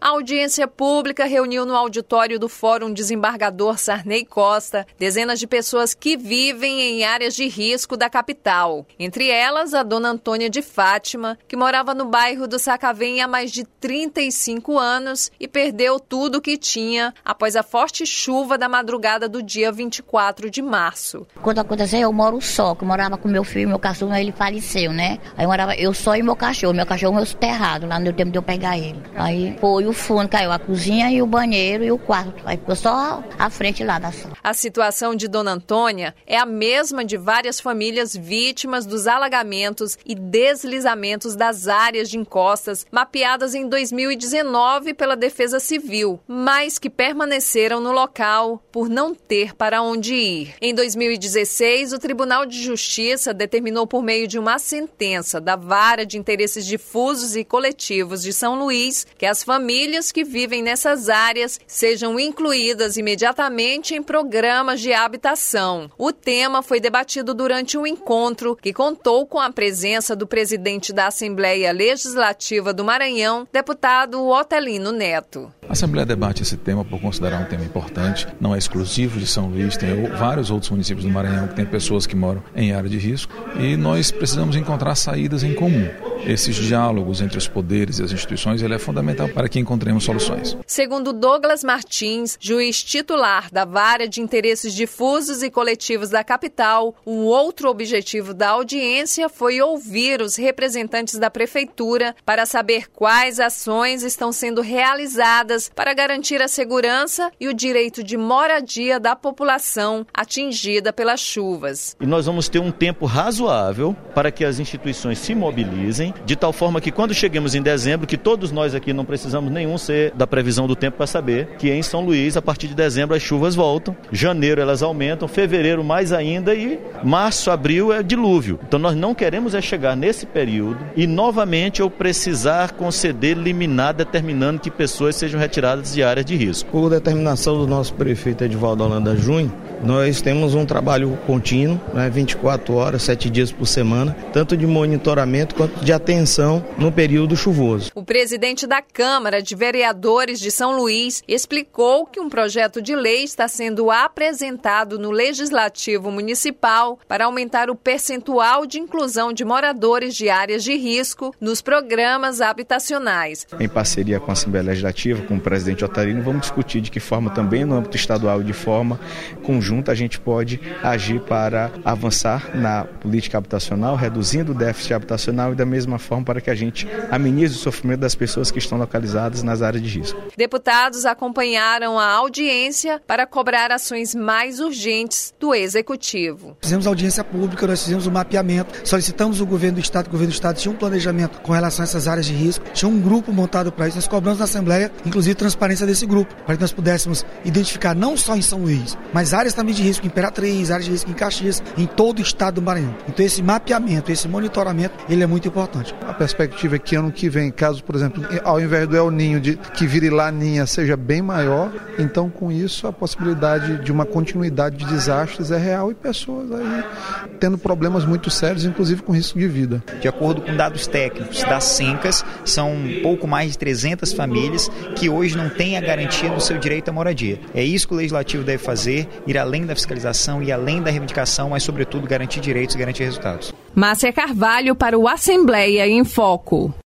A audiência pública reuniu no auditório do Fórum Desembargador Sarney Costa dezenas de pessoas que vivem em áreas de risco da capital. Entre elas, a dona Antônia de Fátima, que morava no bairro do Sacavém há mais de 35 anos e perdeu tudo o que tinha após a forte chuva da madrugada do dia 24 de março. Quando aconteceu, eu moro só, que eu morava com meu filho, meu cachorro, ele faleceu, né? Aí morava eu só e meu cachorro meu soterrado, lá no tempo de eu pegar ele. Aí foi o fundo, caiu a cozinha e o banheiro e o quarto. Aí ficou só a frente lá da sala. A situação de dona Antônia é a mesma de várias famílias vítimas dos alagamentos e deslizamentos das áreas de encostas mapeadas em 2019 pela Defesa Civil, mas que permaneceram no local por não ter para onde ir. Em 2016, o Tribunal de Justiça determinou por meio de uma sentença da Vara de Interesses Difusos e Coletivos de São Luís que as famílias que vivem nessas áreas sejam incluídas imediatamente em programas de habitação. O tema foi debatido durante um encontro que contou com a presença do presidente da Assembleia Legislativa do Maranhão, deputado Otelino Neto. A Assembleia debate esse tema por considerar um tema importante, não é exclusivo de São Luís, tem vários outros municípios do Maranhão que têm pessoas que moram em área de risco e nós precisamos encontrar saídas em comum. Esses diálogos entre os poderes e as instituições ele é fundamental para que encontremos soluções. Segundo Douglas Martins, juiz titular da Vara de Interesses Difusos e Coletivos da capital, o outro objetivo da audiência foi ouvir os representantes da Prefeitura para saber quais ações estão sendo realizadas para garantir a segurança e o direito de moradia da população atingida pelas chuvas. E nós vamos ter um tempo razoável para que as instituições se mobilizem, de tal forma que quando cheguemos em dezembro, que todos nós aqui não precisamos nenhum ser da previsão do tempo para saber que em São Luís, a partir de dezembro, as chuvas voltam, janeiro elas aumentam, fevereiro mais ainda e março, abril é dilúvio. Então nós não queremos chegar nesse período e novamente eu precisar conceder liminar determinando que pessoas sejam retiradas de áreas de risco. Por determinação do nosso prefeito Edivaldo Holanda Júnior, nós temos um trabalho contínuo, 24 horas, 7 dias por semana, tanto de monitoramento quanto de atenção no período chuvoso. O presidente da Câmara de Vereadores de São Luís explicou que um projeto de lei está sendo apresentado no Legislativo Municipal para aumentar o percentual de inclusão de moradores de áreas de risco nos programas habitacionais. Em parceria com a Assembleia Legislativa, com o presidente Otelino, vamos discutir de que forma também no âmbito estadual e de forma conjunta a gente pode agir para avançar na política habitacional, reduzindo o déficit habitacional e da mesma forma para que a gente amenize o sofrimento das pessoas que estão localizadas nas áreas de risco. Deputados acompanharam a audiência para cobrar ações mais urgentes do Executivo. Fizemos audiência pública, nós fizemos o mapeamento, solicitamos o governo do Estado tinha um planejamento com relação a essas áreas de risco, tinha um grupo montado para isso, nós cobramos na Assembleia, inclusive transparência desse grupo, para que nós pudéssemos identificar não só em São Luís, mas áreas também de risco em Imperatriz, áreas de risco em Caxias, em todo o estado do Maranhão. Então esse mapeamento, esse monitoramento, ele é muito importante. A perspectiva é que ano que vem, caso, por exemplo, ao invés do El Ninho, que vire Laninha, seja bem maior, então com isso a possibilidade de uma continuidade de desastres é real e pessoas aí tendo problemas muito sérios, inclusive com risco de vida. De acordo com dados técnicos das Sencas, são pouco mais de 300 famílias que hoje não têm a garantia do seu direito à moradia. É isso que o Legislativo deve fazer, ir além da fiscalização e além da reivindicação, mas sobretudo garantir direitos e garantir resultados. Márcia Carvalho para o Assembleia em Foco.